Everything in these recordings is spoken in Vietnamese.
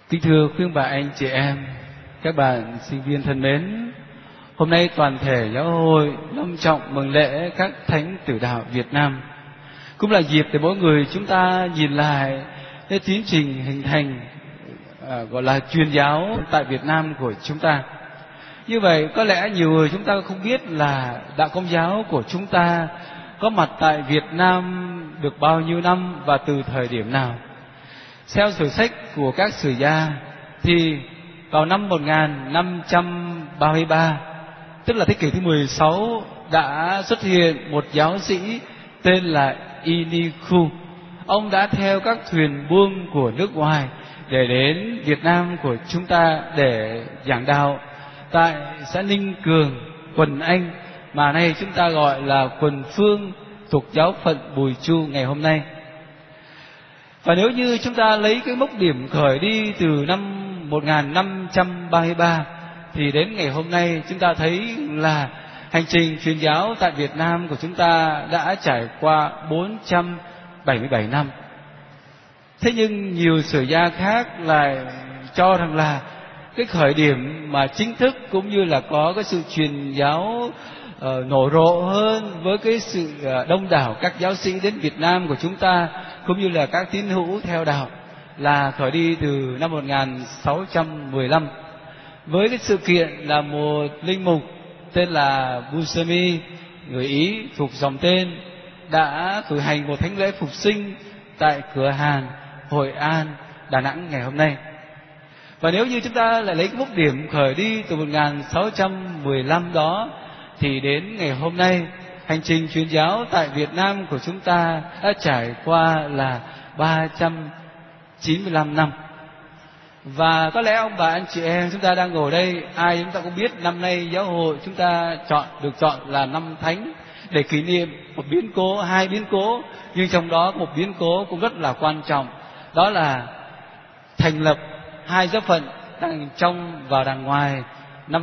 Kính thưa quý ông bà, anh chị em, các bạn sinh viên thân mến, hôm nay toàn thể giáo hội long trọng mừng lễ các thánh tử đạo Việt Nam, cũng là dịp để mỗi người chúng ta nhìn lại cái tiến trình hình thành gọi là truyền giáo tại Việt Nam của chúng ta. Như vậy có lẽ nhiều người chúng ta không biết là đạo Công giáo của chúng ta có mặt tại Việt Nam được bao nhiêu năm và từ thời điểm nào. Theo sử sách của các sử gia thì vào năm 1533, tức là thế kỷ thứ 16, đã xuất hiện một giáo sĩ tên là Iniku. Ông đã theo các thuyền buông của nước ngoài để đến Việt Nam của chúng ta để giảng đạo tại xã Ninh Cường, quận Anh, mà nay chúng ta gọi là quận Phương, thuộc giáo phận Bùi Chu ngày hôm nay. Và nếu như chúng ta lấy cái mốc điểm khởi đi từ năm 1533 thì đến ngày hôm nay chúng ta thấy là hành trình truyền giáo tại Việt Nam của chúng ta đã trải qua 477 năm. Thế nhưng nhiều sử gia khác lại cho rằng là cái khởi điểm mà chính thức cũng như là có cái sự truyền giáo nổ rộ hơn với cái sự đông đảo các giáo sĩ đến Việt Nam của chúng ta, cũng như là các tín hữu theo đạo, là khởi đi từ năm 1615 với cái sự kiện là một linh mục tên là Buscemi, người Ý thuộc dòng tên, đã cử hành một thánh lễ phục sinh tại Cửa Hàn, Hội An, Đà Nẵng ngày hôm nay. Và nếu như chúng ta lại lấy cái mốc điểm khởi đi từ 1615 đó thì đến ngày hôm nay, hành trình truyền giáo tại Việt Nam của chúng ta đã trải qua là 395 năm. Và có lẽ ông bà anh chị em chúng ta đang ngồi đây, ai chúng ta cũng biết năm nay giáo hội chúng ta được chọn là năm thánh để kỷ niệm một biến cố, hai biến cố, nhưng trong đó một biến cố cũng rất là quan trọng, đó là thành lập hai giáo phận đằng trong và đằng ngoài năm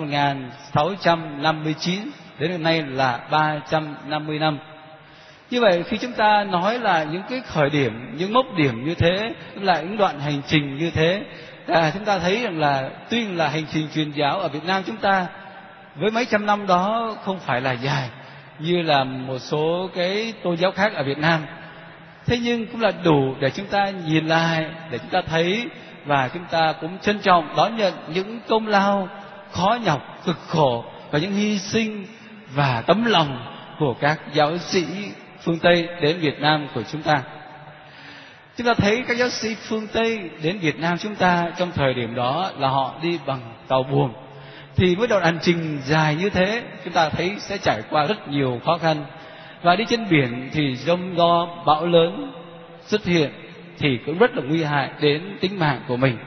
1659 đến hôm nay là 350 năm. Như vậy khi chúng ta nói là những cái khởi điểm, những mốc điểm như thế, là những đoạn hành trình như thế, chúng ta thấy rằng là tuy là hành trình truyền giáo ở Việt Nam chúng ta với mấy trăm năm đó không phải là dài như là một số cái tôn giáo khác ở Việt Nam, thế nhưng cũng là đủ để chúng ta nhìn lại, để chúng ta thấy và chúng ta cũng trân trọng đón nhận những công lao khó nhọc, cực khổ và những hy sinh và tấm lòng của các giáo sĩ phương Tây đến Việt Nam của chúng ta. Chúng ta thấy các giáo sĩ phương Tây đến Việt Nam chúng ta trong thời điểm đó là họ đi bằng tàu buồm, thì với đoạn hành trình dài như thế chúng ta thấy sẽ trải qua rất nhiều khó khăn. Và đi trên biển thì giông gió bão lớn xuất hiện thì cũng rất là nguy hại đến tính mạng của mình.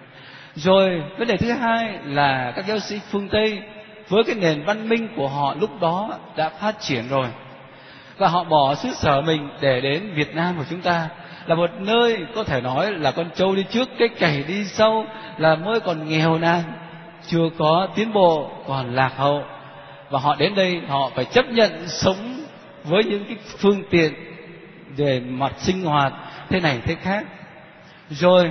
Rồi vấn đề thứ hai là các giáo sĩ phương Tây với cái nền văn minh của họ lúc đó đã phát triển rồi, và họ bỏ xứ sở mình để đến Việt Nam của chúng ta, là một nơi có thể nói là con trâu đi trước cái cày đi sau, là mới còn nghèo nàn, chưa có tiến bộ, còn lạc hậu. Và họ đến đây họ phải chấp nhận sống với những cái phương tiện về mặt sinh hoạt thế này thế khác. Rồi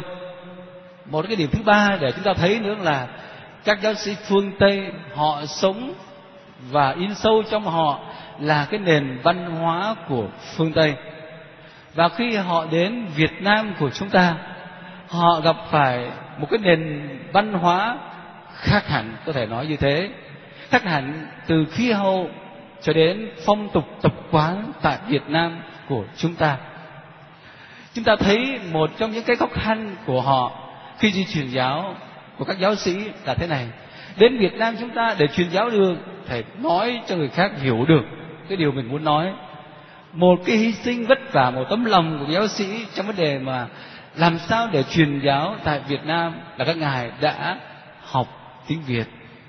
một cái điểm thứ ba để chúng ta thấy nữa là các giáo sĩ phương Tây họ sống và in sâu trong họ là cái nền văn hóa của phương Tây. Và khi họ đến Việt Nam của chúng ta, họ gặp phải một cái nền văn hóa khác hẳn, có thể nói như thế, khác hẳn từ khí hậu cho đến phong tục tập quán tại Việt Nam của chúng ta. Chúng ta thấy một trong những cái khó khăn của họ khi đi truyền giáo của các giáo sĩ là thế này: đến Việt Nam chúng ta để truyền giáo được phải nói cho người khác hiểu được cái điều mình muốn nói. Một cái hy sinh vất vả, một tấm lòng của giáo sĩ trong vấn đề mà làm sao để truyền giáo tại Việt Nam là các ngài đã học tiếng Việt,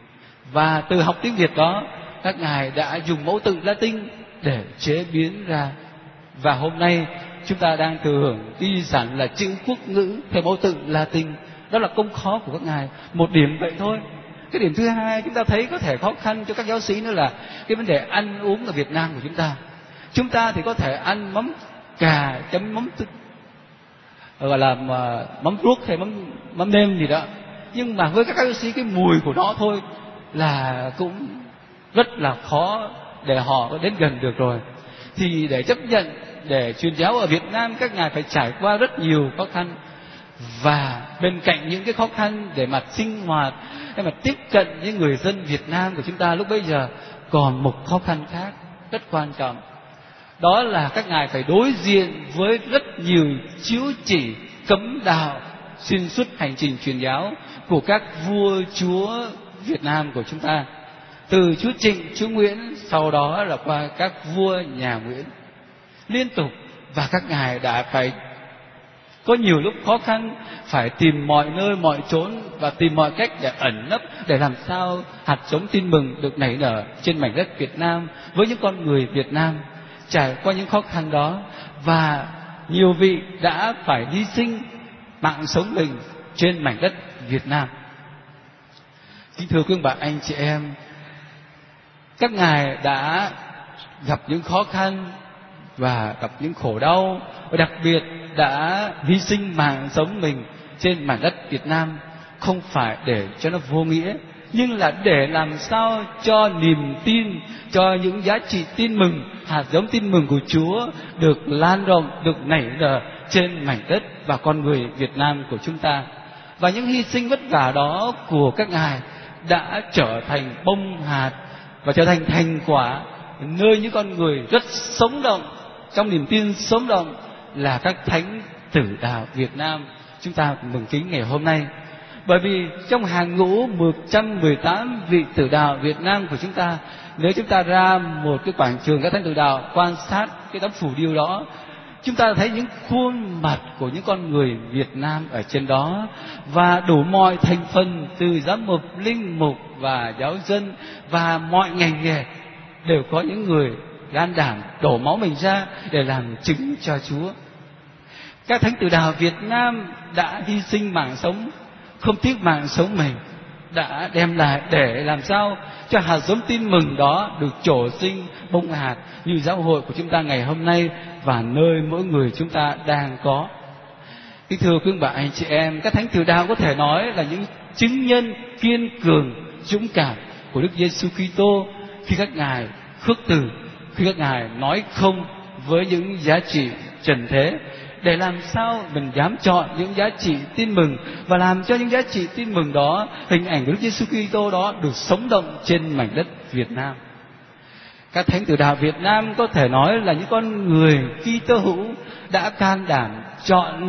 và từ học tiếng Việt đó các ngài đã dùng mẫu tự Latin để chế biến ra, và hôm nay chúng ta đang thừa hưởng di sản là chữ quốc ngữ theo mẫu tự Latin. Đó là công khó của các ngài, một điểm vậy thôi. Cái điểm thứ hai chúng ta thấy có thể khó khăn cho các giáo sĩ nữa là cái vấn đề ăn uống ở Việt Nam của chúng ta. Chúng ta thì có thể ăn mắm cà chấm mắm gọi là mắm ruốc hay mắm nêm gì đó, nhưng mà với các giáo sĩ cái mùi của nó thôi là cũng rất là khó để họ có đến gần được rồi. Thì để chấp nhận để truyền giáo ở Việt Nam, các ngài phải trải qua rất nhiều khó khăn, và bên cạnh những cái khó khăn để mà sinh hoạt, để mà tiếp cận với người dân Việt Nam của chúng ta lúc bấy giờ, còn một khó khăn khác rất quan trọng. Đó là các ngài phải đối diện với rất nhiều chiếu chỉ cấm đạo xuyên suốt hành trình truyền giáo của các vua chúa Việt Nam của chúng ta, từ chúa Trịnh, chúa Nguyễn, sau đó là qua các vua nhà Nguyễn liên tục. Và các ngài đã phải có nhiều lúc khó khăn, phải tìm mọi nơi mọi chốn và tìm mọi cách để ẩn nấp, để làm sao hạt giống tin mừng được nảy nở trên mảnh đất Việt Nam với những con người Việt Nam. Trải qua những khó khăn đó, và nhiều vị đã phải hy sinh mạng sống mình trên mảnh đất Việt Nam. Kính thưa quý bà anh chị em, các ngài đã gặp những khó khăn và gặp những khổ đau, và đặc biệt đã hy sinh mạng sống mình trên mảnh đất Việt Nam, không phải để cho nó vô nghĩa, nhưng là để làm sao cho niềm tin, cho những giá trị tin mừng, hạt giống tin mừng của Chúa được lan rộng, được nảy nở trên mảnh đất và con người Việt Nam của chúng ta. Và những hy sinh vất vả đó của các ngài đã trở thành bông hạt và trở thành thành quả, nơi những con người rất sống động trong niềm tin sống động là các thánh tử đạo Việt Nam chúng ta mừng kính ngày hôm nay. Bởi vì trong hàng ngũ 118 vị tử đạo Việt Nam của chúng ta, nếu chúng ta ra một cái quảng trường các thánh tử đạo quan sát cái tấm phù điêu đó, chúng ta thấy những khuôn mặt của những con người Việt Nam ở trên đó, và đủ mọi thành phần, từ giám mục, linh mục và giáo dân và mọi ngành nghề, đều có những người gan đảm đổ máu mình ra để làm chứng cho Chúa. Các thánh tử đạo Việt Nam đã hy sinh mạng sống, không tiếc mạng sống mình, đã đem lại để làm sao cho hạt giống tin mừng đó được trổ sinh bông hạt như giáo hội của chúng ta ngày hôm nay và nơi mỗi người chúng ta đang có. Kính thưa quý bà anh chị em, các thánh tử đạo có thể nói là những chứng nhân kiên cường, dũng cảm của Đức Giêsu Kitô khi các ngài khước từ, khi các ngài nói không với những giá trị trần thế, để làm sao mình dám chọn những giá trị tin mừng và làm cho những giá trị tin mừng đó, hình ảnh của Đức Giêsu Kitô đó được sống động trên mảnh đất Việt Nam. Các thánh tử đạo Việt Nam có thể nói là những con người Kitô hữu đã can đảm chọn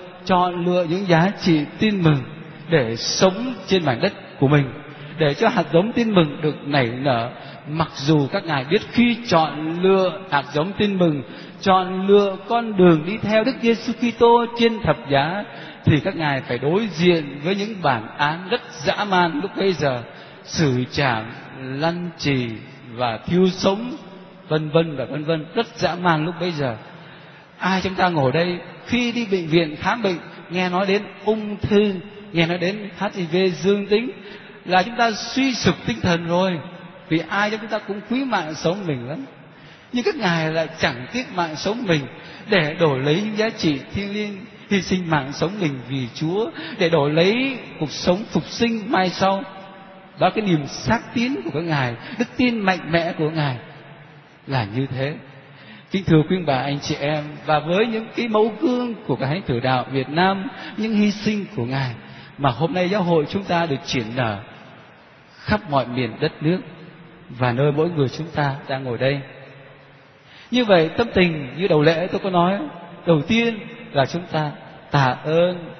lựa những giá trị tin mừng để sống trên mảnh đất của mình, để cho hạt giống tin mừng được nảy nở. Mặc dù các ngài biết khi chọn lựa hạt giống tin mừng, chọn lựa con đường đi theo Đức Giêsu Kitô trên thập giá, thì các ngài phải đối diện với những bản án rất dã man lúc bấy giờ, xử trảm, lăn trì và thiêu sống, vân vân và vân vân, rất dã man lúc bấy giờ. Ai chúng ta ngồi đây khi đi bệnh viện khám bệnh, nghe nói đến ung thư, nghe nói đến HIV dương tính là chúng ta suy sụp tinh thần rồi, vì ai trong chúng ta cũng quý mạng sống mình lắm. Nhưng các ngài lại chẳng tiếc mạng sống mình để đổi lấy những giá trị thiêng liêng, hy sinh mạng sống mình vì Chúa để đổi lấy cuộc sống phục sinh mai sau. Đó, cái niềm xác tín của các ngài, đức tin mạnh mẽ của ngài là như thế. Kính thưa quý bà anh chị em, và với những cái mẫu gương của các thánh tử đạo Việt Nam, những hy sinh của ngài mà hôm nay giáo hội chúng ta được triển nở khắp mọi miền đất nước và nơi mỗi người chúng ta đang ngồi đây. Như vậy, tâm tình như đầu lễ tôi có nói, đầu tiên là chúng ta tạ ơn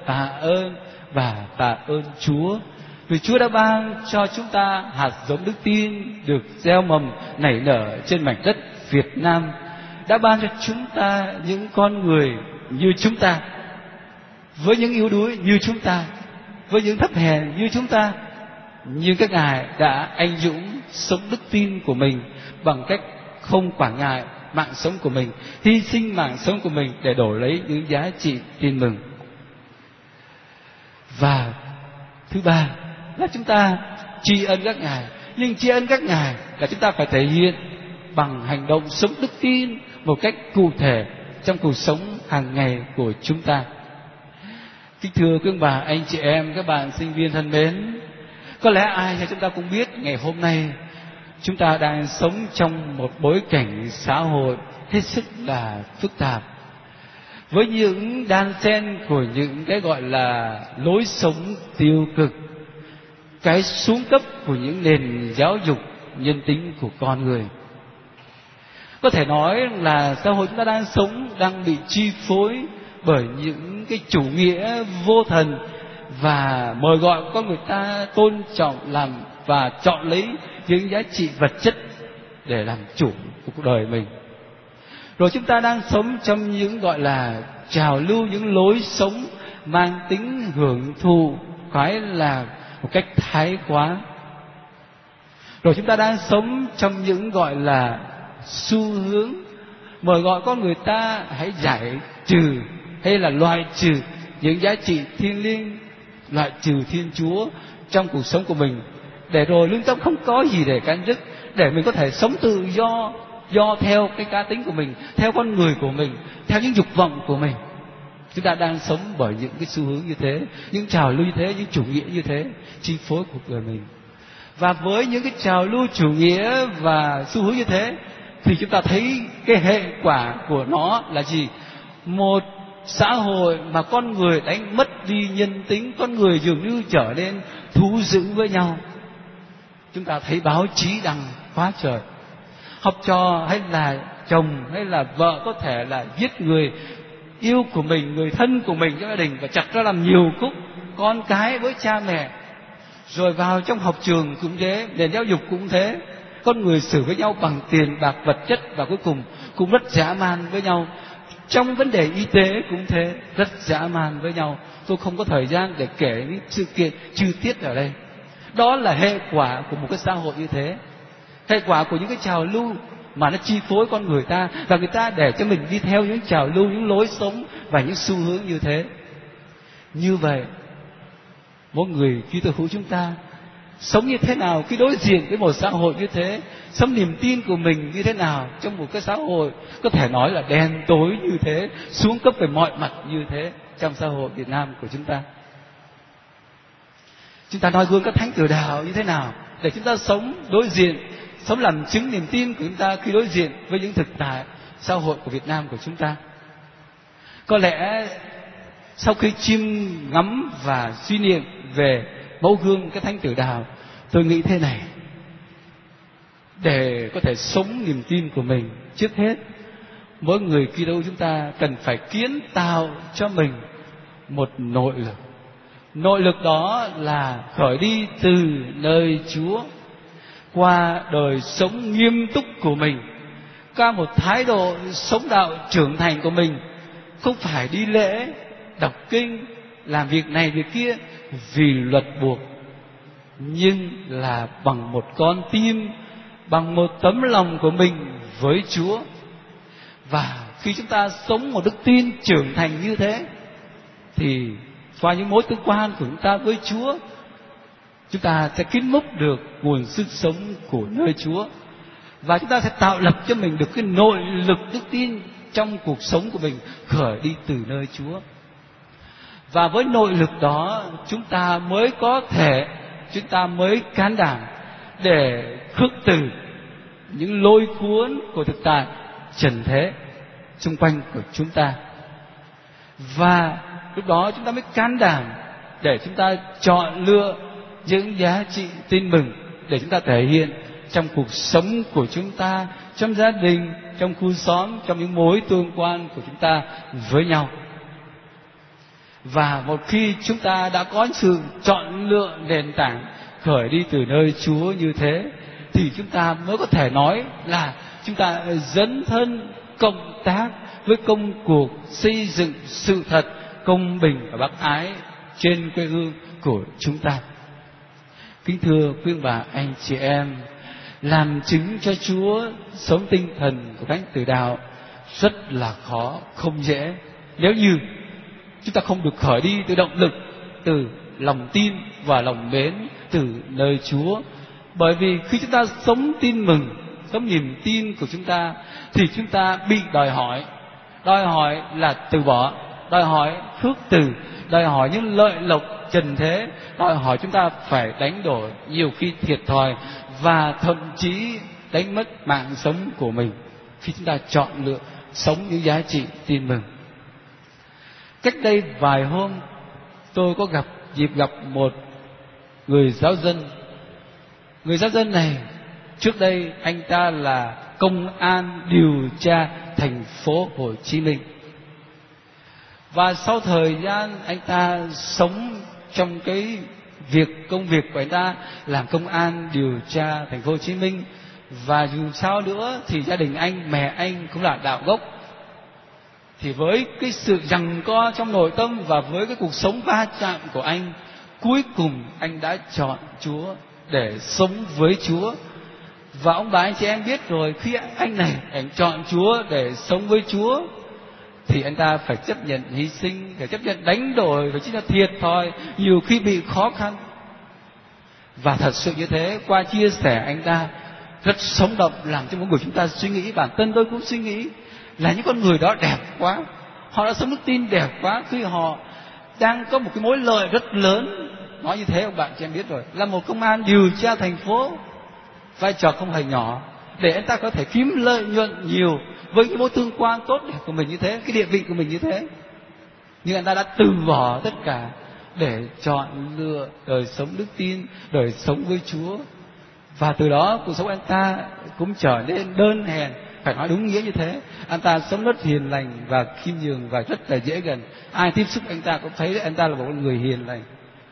và tạ ơn Chúa, vì Chúa đã ban cho chúng ta hạt giống đức tin được gieo mầm nảy nở trên mảnh đất Việt Nam, đã ban cho chúng ta những con người như chúng ta, với những yếu đuối như chúng ta, với những thấp hèn như chúng ta, nhưng các ngài đã anh dũng sống đức tin của mình bằng cách không quản ngại mạng sống của mình, hy sinh mạng sống của mình để đổi lấy những giá trị tin mừng. Và thứ ba là chúng ta tri ân các ngài, nhưng tri ân các ngài là chúng ta phải thể hiện bằng hành động sống đức tin một cách cụ thể trong cuộc sống hàng ngày của chúng ta. Kính thưa quý ông bà, anh chị em, các bạn sinh viên thân mến, có lẽ ai trong chúng ta cũng biết ngày hôm nay chúng ta đang sống trong một bối cảnh xã hội hết sức là phức tạp, với những đan xen của những cái gọi là lối sống tiêu cực, cái xuống cấp của những nền giáo dục nhân tính của con người. Có thể nói là xã hội chúng ta đang sống đang bị chi phối bởi những cái chủ nghĩa vô thần và mời gọi con người ta tôn trọng làm và chọn lấy những giá trị vật chất để làm chủ của cuộc đời mình. Rồi chúng ta đang sống trong những gọi là trào lưu, những lối sống mang tính hưởng thụ, cái là một cách thái quá. Rồi chúng ta đang sống trong những gọi là xu hướng mời gọi con người ta hãy giải trừ hay là loại trừ những giá trị thiêng liêng, loại trừ Thiên Chúa trong cuộc sống của mình, để rồi lương tâm không có gì để cắn rứt, để mình có thể sống tự do theo cái cá tính của mình, theo con người của mình, theo những dục vọng của mình. Chúng ta đang sống bởi những cái xu hướng như thế, những trào lưu như thế, những chủ nghĩa như thế chi phối cuộc đời mình. Và với những cái trào lưu chủ nghĩa và xu hướng như thế thì chúng ta thấy cái hệ quả của nó là gì? Một xã hội mà con người đánh mất đi nhân tính, con người dường như trở nên thú dữ với nhau. Chúng ta thấy báo chí đăng quá trời, học trò hay là chồng hay là vợ có thể là giết người yêu của mình, người thân của mình trong gia đình và chặt ra làm nhiều khúc, con cái với cha mẹ. Rồi vào trong học trường cũng thế, nền giáo dục cũng thế, con người xử với nhau bằng tiền bạc vật chất, và cuối cùng cũng rất dã man với nhau. Trong vấn đề y tế cũng thế, rất dã man với nhau. Tôi không có thời gian để kể những sự kiện chi tiết ở đây. Đó là hệ quả của một cái xã hội như thế, hệ quả của những cái trào lưu mà nó chi phối con người ta, và người ta để cho mình đi theo những trào lưu, những lối sống và những xu hướng như thế. Như vậy, mỗi người Kitô hữu chúng ta sống như thế nào khi đối diện với một xã hội như thế, sống niềm tin của mình như thế nào trong một cái xã hội có thể nói là đen tối như thế, xuống cấp về mọi mặt như thế trong xã hội Việt Nam của chúng ta. Chúng ta noi gương các thánh tử đạo như thế nào để chúng ta sống đối diện, sống làm chứng niềm tin của chúng ta khi đối diện với những thực tại xã hội của Việt Nam của chúng ta. Có lẽ sau khi chiêm ngắm và suy niệm về mẫu gương các thánh tử đạo, tôi nghĩ thế này: để có thể sống niềm tin của mình, trước hết mỗi người Kitô chúng ta cần phải kiến tạo cho mình một nội lực. Nội lực đó là khởi đi từ nơi Chúa, qua đời sống nghiêm túc của mình, qua một thái độ sống đạo trưởng thành của mình. Không phải đi lễ, đọc kinh, làm việc này việc kia vì luật buộc, nhưng là bằng một con tim, bằng một tấm lòng của mình với Chúa. Và khi chúng ta sống một đức tin trưởng thành như thế, thì qua những mối tương quan của chúng ta với Chúa, chúng ta sẽ kín múc được nguồn sức sống của nơi Chúa, và chúng ta sẽ tạo lập cho mình được cái nội lực đức tin trong cuộc sống của mình khởi đi từ nơi Chúa. Và với nội lực đó, chúng ta mới can đảm để khước từ những lôi cuốn của thực tại trần thế xung quanh của chúng ta. Và lúc đó chúng ta mới can đảm để chúng ta chọn lựa những giá trị tin mừng để chúng ta thể hiện trong cuộc sống của chúng ta, trong gia đình, trong khu xóm, trong những mối tương quan của chúng ta với nhau. Và một khi chúng ta đã có sự chọn lựa nền tảng khởi đi từ nơi Chúa như thế, thì chúng ta mới có thể nói là chúng ta dấn thân cộng tác với công cuộc xây dựng sự thật, công bình và bác ái trên quê hương của chúng ta. Kính thưa quý bà, anh chị em, làm chứng cho Chúa sống tinh thần của thánh tử đạo rất là khó, không dễ, nếu như chúng ta không được khởi đi từ động lực, từ lòng tin và lòng mến từ nơi Chúa. Bởi vì khi chúng ta sống tin mừng, sống niềm tin của chúng ta, thì chúng ta bị đòi hỏi là từ bỏ, đòi hỏi phước từ, đòi hỏi những lợi lộc trần thế, đòi hỏi chúng ta phải đánh đổi, nhiều khi thiệt thòi và thậm chí đánh mất mạng sống của mình khi chúng ta chọn lựa sống những giá trị tin mừng. Cách đây vài hôm, tôi có dịp gặp một người giáo dân. Người giáo dân này, trước đây anh ta là công an điều tra thành phố Hồ Chí Minh. Và sau thời gian anh ta sống trong cái công việc của anh ta làm công an điều tra thành phố Hồ Chí Minh, và dù sao nữa thì gia đình anh, mẹ anh cũng là đạo gốc. Thì với cái sự giằng co trong nội tâm và với cái cuộc sống va chạm của anh, cuối cùng anh đã chọn Chúa để sống với Chúa. Và ông bà anh chị em biết rồi, khi anh chọn Chúa để sống với Chúa thì anh ta phải chấp nhận hy sinh, phải chấp nhận đánh đổi, phải chấp nhận thiệt thòi, nhiều khi bị khó khăn. Và thật sự như thế, qua chia sẻ anh ta rất sống động, làm cho mỗi người chúng ta suy nghĩ. Bản thân tôi cũng suy nghĩ là những con người đó đẹp quá, họ đã sống đức tin đẹp quá, khi họ đang có một cái mối lợi rất lớn. Nói như thế ông bạn chị em biết rồi, là một công an điều tra thành phố, vai trò không hề nhỏ, để anh ta có thể kiếm lợi nhuận nhiều với cái mối tương quan tốt đẹp của mình như thế, cái địa vị của mình như thế. Nhưng anh ta đã từ bỏ tất cả để chọn lựa đời sống đức tin, đời sống với Chúa. Và từ đó cuộc sống anh ta cũng trở nên đơn hèn, phải nói đúng nghĩa như thế. Anh ta sống rất hiền lành và khiêm nhường và rất là dễ gần. Ai tiếp xúc anh ta cũng thấy anh ta là một người hiền lành.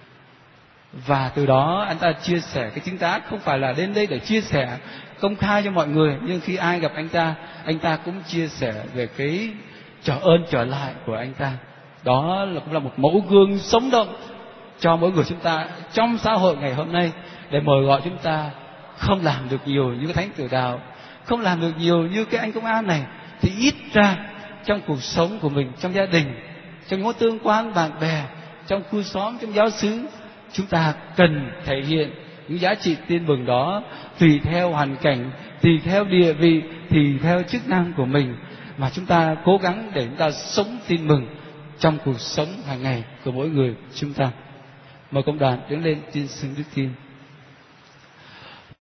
Và từ đó anh ta chia sẻ cái chứng tá, không phải là đến đây để chia sẻ công khai cho mọi người, nhưng khi ai gặp anh ta cũng chia sẻ về cái trả ơn trở lại của anh ta. Đó cũng là một mẫu gương sống động cho mỗi người chúng ta trong xã hội ngày hôm nay, để mời gọi chúng ta không làm được nhiều như cái thánh tử Đạo, không làm được nhiều như cái anh công an này, thì ít ra trong cuộc sống của mình, trong gia đình, trong mối tương quan bạn bè, trong khu xóm, trong giáo xứ, chúng ta cần thể hiện những giá trị tin mừng đó tùy theo hoàn cảnh, tùy theo địa vị, tùy theo chức năng của mình, mà chúng ta cố gắng để chúng ta sống tin mừng trong cuộc sống hàng ngày của mỗi người chúng ta. Mời công đoàn đứng lên tuyên xưng đức tin.